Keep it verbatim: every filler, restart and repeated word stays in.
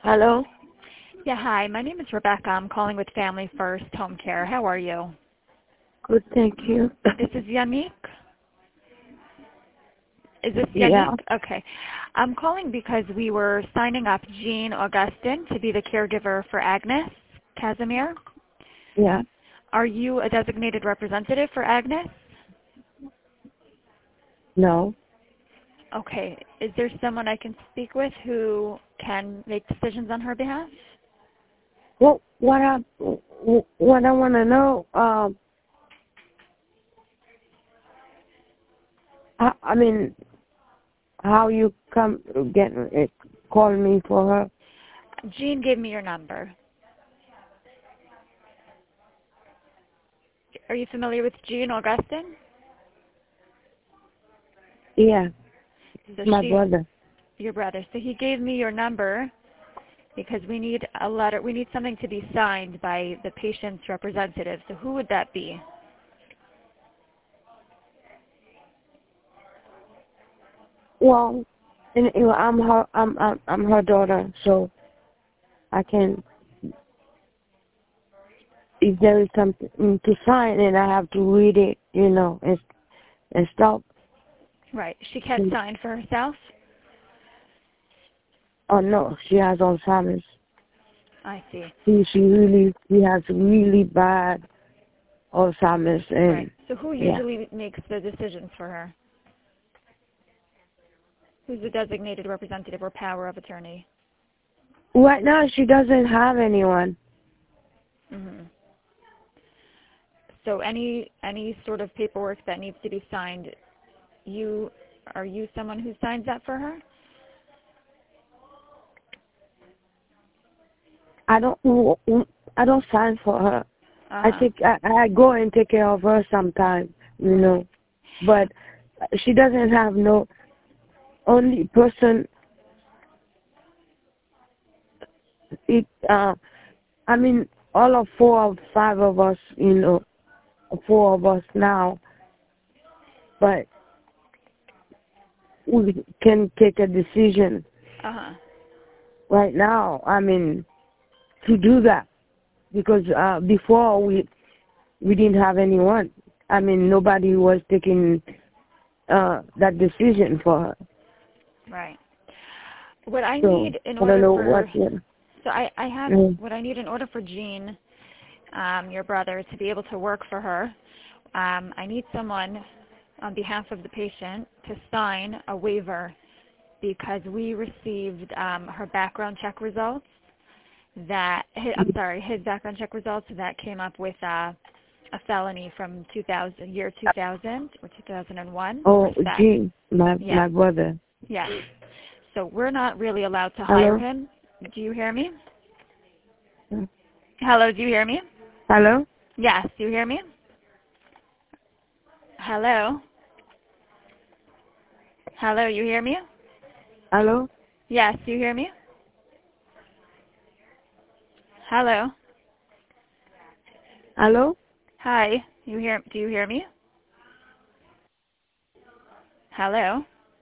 Hello? Yeah, hi. My name is Rebecca. I'm calling with Family First Home Care. How are you? Good, thank you. This is Yannick. Is this Yeah. Yannick? Okay. I'm calling because we were signing up Jean Augustin to be the caregiver for Agnes Casimir. Yeah. Are you a designated representative for Agnes? No. Okay. Is there someone I can speak with who can make decisions on her behalf? Well, what I what I want to know, um, I, I mean, how you come get it, call me for her? Jean gave me your number. Are you familiar with Jean Augustin? Yeah, So my she, brother. your brother. So he gave me your number because we need a letter. We need something to be signed by the patient's representative. So who would that be? Well, and, you know, I'm her, I'm, I'm I'm her daughter, so I can. If there is something to sign, and I have to read it, you know, and and stop. Right. She can't sign for herself? Oh no, she has Alzheimer's. I see. She she really she has really bad Alzheimer's, and Right. So who yeah. usually makes the decisions for her? Who's the designated representative or power of attorney? Right now she doesn't have anyone. Mm-hmm. So any any sort of paperwork that needs to be signed, you are you someone who signs that for her? I don't I don't sign for her. I Uh-huh. take I, I go and take care of her sometimes, you know. But she doesn't have no only person. It uh, I mean all of four or five of us, you know, four of us now. But we can take a decision Uh-huh. right now. I mean to do that because uh, before we we didn't have anyone. I mean nobody was taking uh, that decision for her. Right. What I So need in I don't order know what. for Yeah. so I, I have Mm. what I need in order for Jean, um, your brother, to be able to work for her. Um, I need someone on behalf of the patient to sign a waiver because we received um, her background check results that his, I'm sorry, his background check results that came up with uh, a felony from two thousand, year two thousand or two thousand one. Oh, gee, my Yeah. my brother. Yes. So we're not really allowed to hire Hello. him. Do you hear me? Hello, do you hear me? Hello. Yes, do you hear me? Hello? Hello, you hear me? Hello. Yes, do you hear me? Hello? Hello. Hi, you hear, do you hear me? Hello?